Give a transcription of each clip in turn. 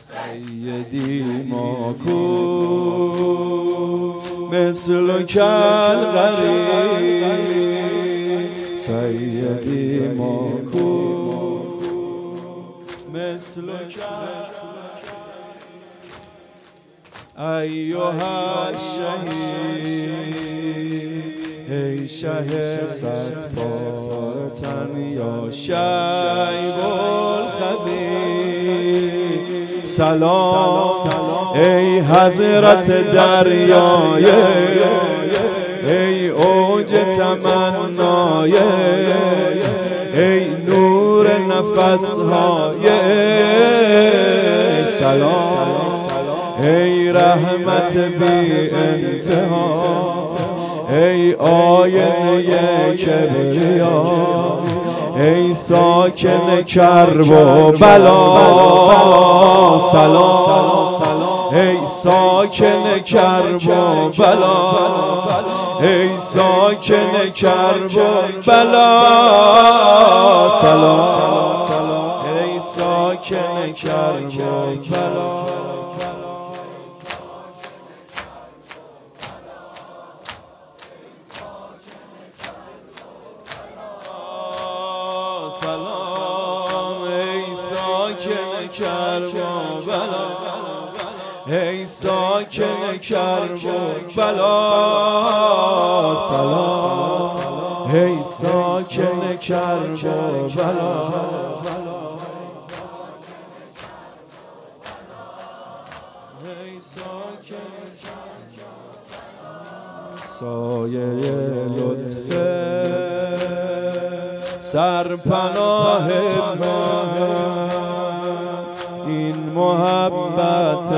سیدی ما کو مثلک الغریب، سیدی ما کو مثلک ایها الشهید، ای شه صدپاره تن یا شیب الخبیر. سلام ای حضرت دریای، ای اوج تمنای، ای نور نفسهای. سلام ای رحمت بی انتها، ای آینه کبریا، ای ساکن کرب و بلا. سلام ای ساکن کرب و بلا، ای ساکن کرب و بلا. سلام ای ساکن کرب و بلا. سلام ای ساکن کرب و بلا، ای ساکن کرب و بلا. سلام ای ساکن کرب و بلا. سایه لطف سرپناه من، این محبت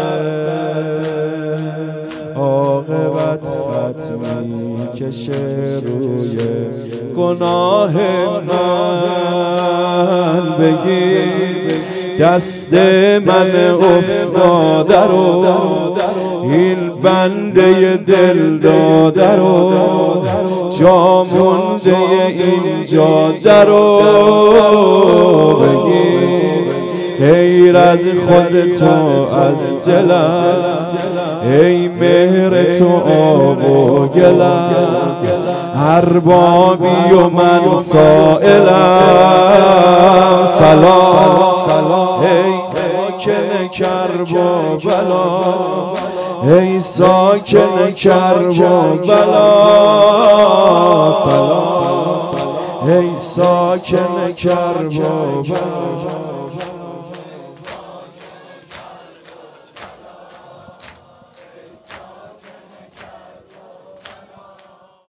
عاقبت ختمی کشه روی گناه من. بگیر دست من افتاده رو، این بنده دل داده رو، جا مونده اینجا درو. بگیر غیر از خود تو از دلم، ای مهر تو آب و گلم، اربابی و من سائلم. سلام ای ساکن کرب و بلا، ای ساکن کرب و بلا. سلام ای ساکن کرب و بلا.